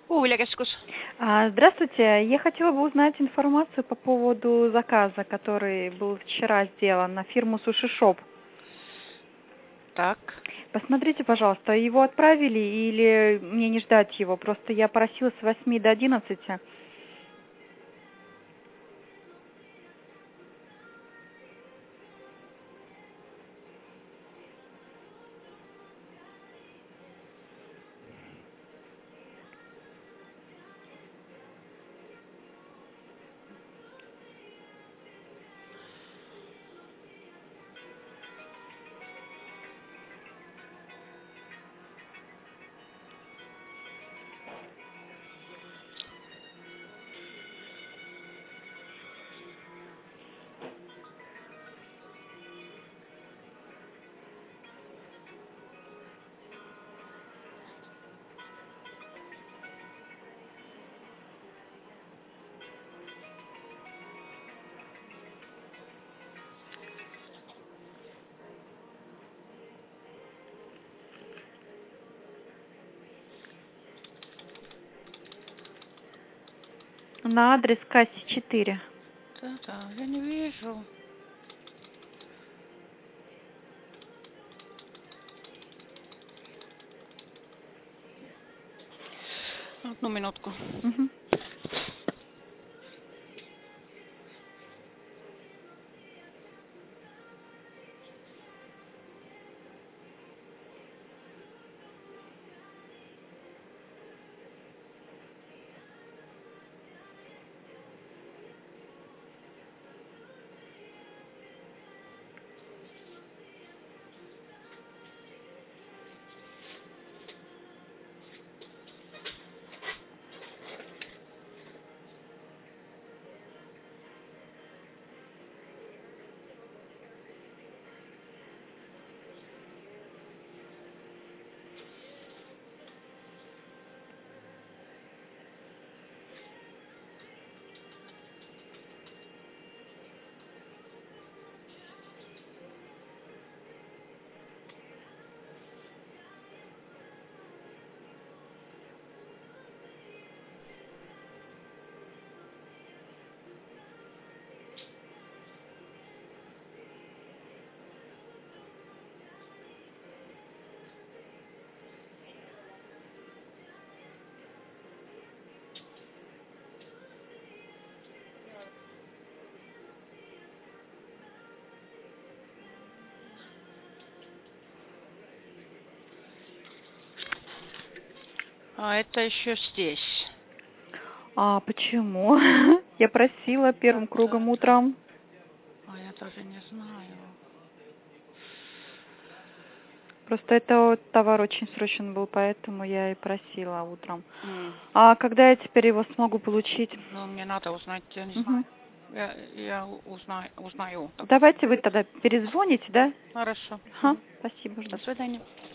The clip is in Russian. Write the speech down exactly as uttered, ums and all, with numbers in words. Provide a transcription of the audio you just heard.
Puuviljakeskus. А, Здравствуйте. Я хотела бы узнать информацию по поводу заказа, который был вчера сделан на фирму Суши Шоп. Так. Посмотрите, пожалуйста, его отправили или мне не ждать его? Просто я просила с восьми до одиннадцати. На адрес Касси четыре. Да-да, я не вижу. Одну минутку. Угу. А это еще здесь. А почему? Я просила первым Да, кругом да, да. утром. А я даже не знаю. Просто это вот товар очень срочен был, поэтому я и просила утром. М. А когда я теперь его смогу получить? Ну, мне надо узнать, я не Угу. знаю. Я, я узнаю, узнаю. Так. Давайте вы тогда перезвоните, да? Хорошо. Ага, Мгм. спасибо, До жду. свидания.